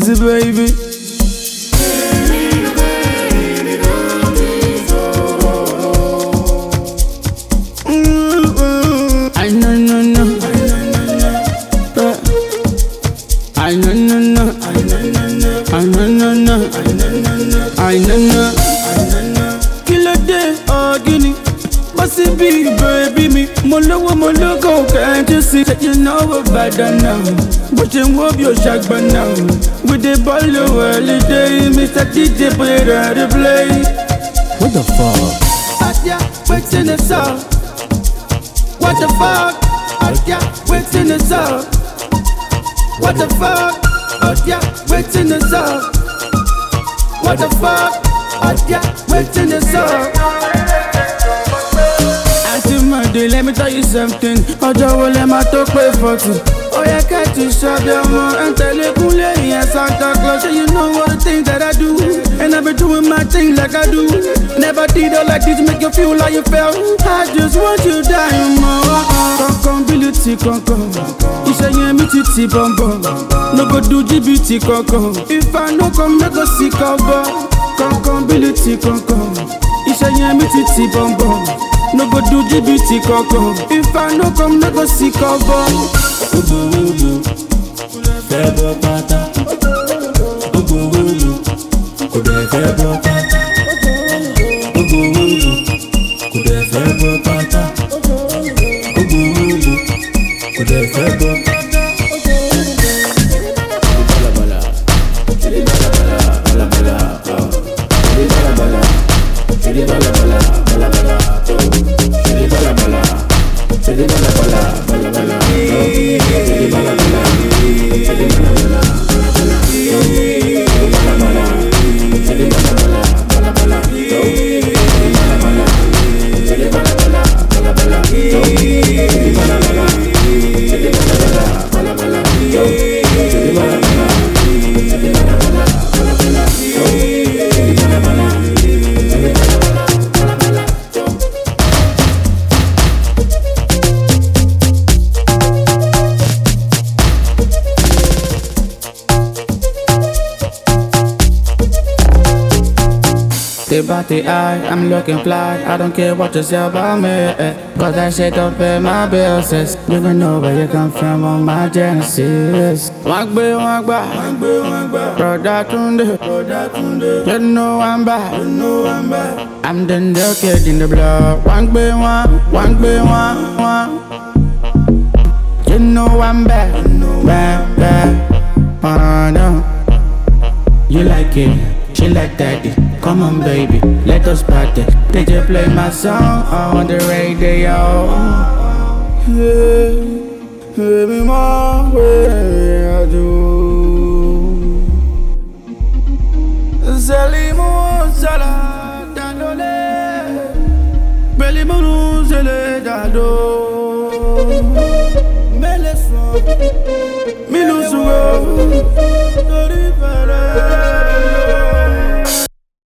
the baby. I know, no, no. I know, no, no. I know, no, no. I know, no. Kilo day, oh, guinea. Bossy B, baby, me. Mologo, can't you see that you know we're better now? But you move your shag by now. With the ball, you early day. Mr. DJ, put it out to play. What the fuck? Yeah, what's in the song? What the fuck? Yeah, what's in the song? What the fuck? Yeah, what's in the song? What the fuck? Yeah, what's in the song? Monday, let me tell you something. Ojo wo le ma to pay 40. Oh yeah, catch you shop them and tell you Kule and Santa Claus. You know all the things that I do, and I be doing my thing like I do. Never did all like this, make you feel like you felt. I just want you die more. Concombility, concom. Isha yemi titi bum bum. No go do GBT concom. If I no come, no go see cover. Concombility, concom. Isha yemi titi bum bum. No go do GBT koko. If I no come, no go see cover. Ubu, febo pata. Ubu, kude febo pata. Ubu, kude febo pata. Ubu, kude febo pata. They bought the eye, I'm looking fly. I don't care what you say about me, cause that shit don't pay my bills. You even know where you come from on my genesis. Wagbe, brother Tunde. You know I'm back. I'm the new kid in the block. Wagbe, you know I'm back. Back. No. You like it. She like daddy, come on baby, let us party. Did you play my song on the radio? Yeah, baby, my way I do. Zalimu zala dandole, belimu zele dado. Meleso, milusugo, tori fere.